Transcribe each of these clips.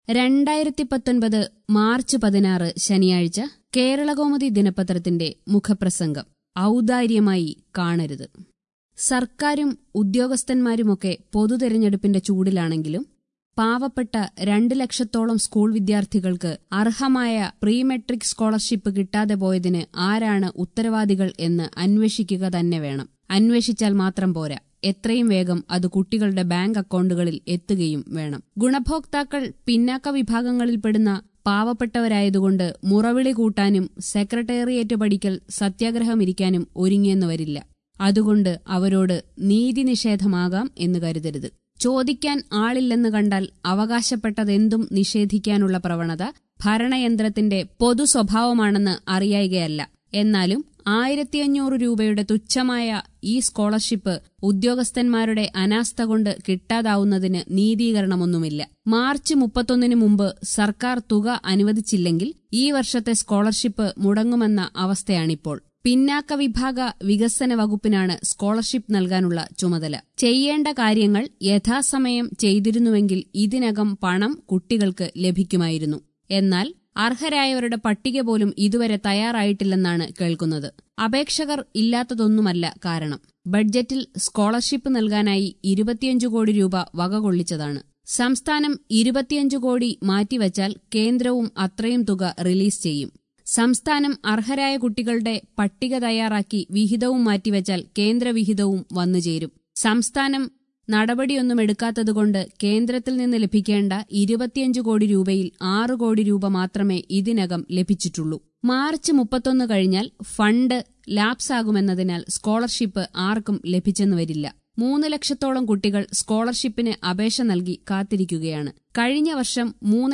2019 March 16 ശനിയാഴ്ച കേരളകൗമുദി ദിനപത്രത്തിന്റെ മുഖപ്രസംഗം ഔദാര്യമായി കാണരുത്. സർക്കാരും ഉദ്യോഗസ്ഥന്മാരുമൊക്കെ പൊതുതെരഞ്ഞെടുപ്പിന്റെ ചൂടിലാണെങ്കിലും പാവപ്പെട്ട 2 ലക്ഷത്തോളം സ്കൂൾ വിദ്യാർത്ഥികൾക്ക് അർഹമായ പ്രീ മെട്രിക് സ്കോളർഷിപ്പ് കിട്ടാതെ പോയതിന് ആരാണ് ഉത്തരവാദികൾ എന്ന് അന്വേഷിക്കുക തന്നെ വേണം. അന്വേഷിച്ചാൽ മാത്രം പോരാ, എത്രയും വേഗം അത് കുട്ടികളുടെ ബാങ്ക് അക്കൗണ്ടുകളിൽ എത്തുകയും വേണം. ഗുണഭോക്താക്കൾ പിന്നാക്ക വിഭാഗങ്ങളിൽപ്പെടുന്ന പാവപ്പെട്ടവരായതുകൊണ്ട് മുറവിളി കൂട്ടാനും സെക്രട്ടേറിയറ്റ് പടിക്കൽ സത്യാഗ്രഹമിരിക്കാനും ഒരുങ്ങിയെന്ന് വരില്ല. അതുകൊണ്ട് അവരോട് നീതിനിഷേധമാകാം എന്ന് കരുതരുത്. ചോദിക്കാൻ ആളില്ലെന്ന് കണ്ടാൽ അവകാശപ്പെട്ടതെന്തും നിഷേധിക്കാനുള്ള പ്രവണത ഭരണയന്ത്രത്തിന്റെ പൊതു സ്വഭാവമാണെന്ന് അറിയായികയല്ല. എന്നാലും 1500 രൂപയുടെ തുച്ഛമായ ഈ സ്കോളർഷിപ്പ് ഉദ്യോഗസ്ഥന്മാരുടെ അനാസ്ഥ കൊണ്ട് കിട്ടാതാവുന്നതിന് നീതീകരണമൊന്നുമില്ല. മാർച്ച് 31 മുമ്പ് സർക്കാർ തുക അനുവദിച്ചില്ലെങ്കിൽ ഈ വർഷത്തെ സ്കോളർഷിപ്പ് മുടങ്ങുമെന്ന അവസ്ഥയാണിപ്പോൾ. പിന്നാക്ക വിഭാഗ വികസന വകുപ്പിനാണ് സ്കോളർഷിപ്പ് നൽകാനുള്ള ചുമതല. ചെയ്യേണ്ട കാര്യങ്ങൾ യഥാസമയം ചെയ്തിരുന്നുവെങ്കിൽ ഇതിനകം പണം കുട്ടികൾക്ക് ലഭിക്കുമായിരുന്നു. എന്നാൽ അർഹരായവരുടെ പട്ടിക പോലും ഇതുവരെ തയ്യാറായിട്ടില്ലെന്നാണ് കേൾക്കുന്നത്. അപേക്ഷകർ ഇല്ലാത്തതൊന്നുമല്ല കാരണം. ബഡ്ജറ്റിൽ സ്കോളർഷിപ്പ് നൽകാനായി 25 കോടി രൂപ വകകൊള്ളിച്ചതാണ്. സംസ്ഥാനം 25 കോടി മാറ്റിവച്ചാൽ കേന്ദ്രവും അത്രയും തുക റിലീസ് ചെയ്യും. സംസ്ഥാനം അർഹരായ കുട്ടികളുടെ പട്ടിക തയ്യാറാക്കി വിഹിതവും മാറ്റിവച്ചാൽ കേന്ദ്രവിഹിതവും വന്നുചേരും. സംസ്ഥാനം നടപടിയൊന്നുമെടുക്കാത്തതുകൊണ്ട് കേന്ദ്രത്തിൽ നിന്ന് ലഭിക്കേണ്ട 25 കോടി രൂപയിൽ 6 കോടി രൂപ മാത്രമേ ഇതിനകം ലഭിച്ചിട്ടുള്ളൂ. മാർച്ച് 31 കഴിഞ്ഞാൽ ഫണ്ട് ലാപ്സാകുമെന്നതിനാൽ സ്കോളർഷിപ്പ് ആർക്കും ലഭിച്ചെന്ന് വരില്ല. 3 ലക്ഷത്തോളം കുട്ടികൾ സ്കോളർഷിപ്പിന് അപേക്ഷ നൽകി കാത്തിരിക്കുകയാണ്. കഴിഞ്ഞ വർഷം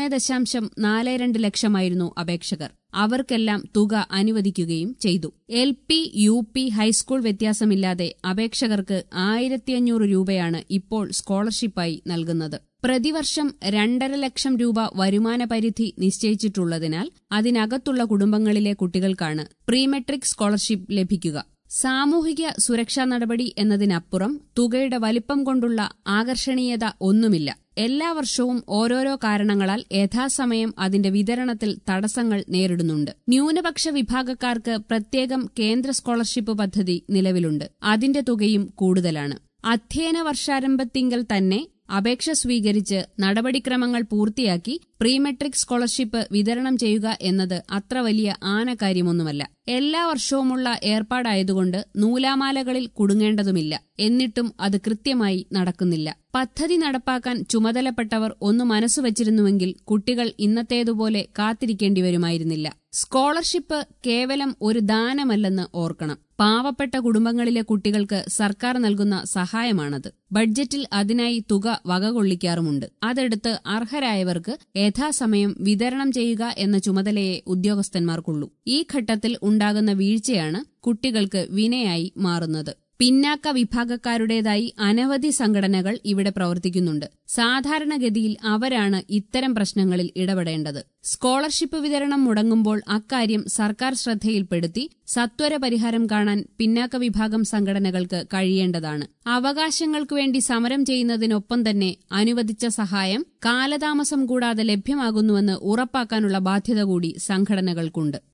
3.42 ലക്ഷമായിരുന്നു അപേക്ഷകർ. അവർക്കെല്ലാം തുക അനുവദിക്കുകയും ചെയ്തു. LP, UP, ഹൈസ്കൂൾ വ്യത്യാസമില്ലാതെ അപേക്ഷകർക്ക് 1500 രൂപയാണ് ഇപ്പോൾ സ്കോളർഷിപ്പായി നൽകുന്നത്. പ്രതിവർഷം 2.5 ലക്ഷം രൂപ വരുമാന പരിധി നിശ്ചയിച്ചിട്ടുള്ളതിനാൽ അതിനകത്തുള്ള കുടുംബങ്ങളിലെ കുട്ടികൾക്കാണ് പ്രീ മെട്രിക് സ്കോളർഷിപ്പ് ലഭിക്കുക. സാമൂഹിക സുരക്ഷാ നടപടി എന്നതിനപ്പുറം തുകയുടെ വലിപ്പം കൊണ്ടുള്ള ആകർഷണീയത ഒന്നുമില്ല. എല്ലാ വർഷവും ഓരോരോ കാരണങ്ങളാൽ യഥാസമയം അതിന്റെ വിതരണത്തിൽ തടസ്സങ്ങൾ നേരിടുന്നുണ്ട്. ന്യൂനപക്ഷ വിഭാഗക്കാർക്ക് പ്രത്യേകം കേന്ദ്ര സ്കോളർഷിപ്പ് പദ്ധതി നിലവിലുണ്ട്. അതിന്റെ തുകയും കൂടുതലാണ്. അധ്യയന വർഷാരംഭത്തിങ്കൽ തന്നെ അപേക്ഷ സ്വീകരിച്ച് നടപടിക്രമങ്ങൾ പൂർത്തിയാക്കി പ്രീ മെട്രിക് സ്കോളർഷിപ്പ് വിതരണം ചെയ്യുക എന്നത് അത്ര വലിയ ആനക്കാര്യമൊന്നുമല്ല. എല്ലാ വർഷവുമുള്ള ഏർപ്പാടായതുകൊണ്ട് നൂലാമാലകളിൽ കുടുങ്ങേണ്ടതുമില്ല. എന്നിട്ടും അത് കൃത്യമായി നടക്കുന്നില്ല. പദ്ധതി നടപ്പാക്കാൻ ചുമതലപ്പെട്ടവർ ഒന്ന് മനസ്സുവച്ചിരുന്നുവെങ്കിൽ കുട്ടികൾ ഇന്നത്തേതുപോലെ കാത്തിരിക്കേണ്ടി വരുമായിരുന്നില്ല. സ്കോളർഷിപ്പ് കേവലം ഒരു ദാനമല്ലെന്ന് ഓർക്കണം. പാവപ്പെട്ട കുടുംബങ്ങളിലെ കുട്ടികൾക്ക് സർക്കാർ നൽകുന്ന സഹായമാണത്. ബഡ്ജറ്റിൽ അതിനായി തുക വകകൊള്ളിക്കാറുമുണ്ട്. അതെടുത്ത് അർഹരായവർക്ക് യഥാസമയം വിതരണം ചെയ്യുക എന്ന ചുമതലയെ ഉദ്യോഗസ്ഥന്മാർക്കുള്ളൂ. ഈ ഘട്ടത്തിൽ ഉണ്ടാകുന്ന വീഴ്ചയാണ് കുട്ടികൾക്ക് വിനയായി മാറുന്നത്. പിന്നാക്ക വിഭാഗക്കാരുടേതായി അനവധി സംഘടനകൾ ഇവിടെ പ്രവർത്തിക്കുന്നുണ്ട്. സാധാരണഗതിയിൽ അവരാണ് ഇത്തരം പ്രശ്നങ്ങളിൽ ഇടപെടേണ്ടത്. സ്കോളർഷിപ്പ് വിതരണം മുടങ്ങുമ്പോൾ അക്കാര്യം സർക്കാർ ശ്രദ്ധയിൽപ്പെടുത്തി സത്വര പരിഹാരം കാണാൻ പിന്നാക്ക വിഭാഗം സംഘടനകൾക്ക് കഴിയേണ്ടതാണ്. അവകാശങ്ങൾക്കു വേണ്ടി സമരം ചെയ്യുന്നതിനൊപ്പം തന്നെ അനുവദിച്ച സഹായം കാലതാമസം കൂടാതെ ലഭ്യമാകുന്നുവെന്ന് ഉറപ്പാക്കാനുള്ള ബാധ്യത കൂടി സംഘടനകൾക്കുണ്ട്.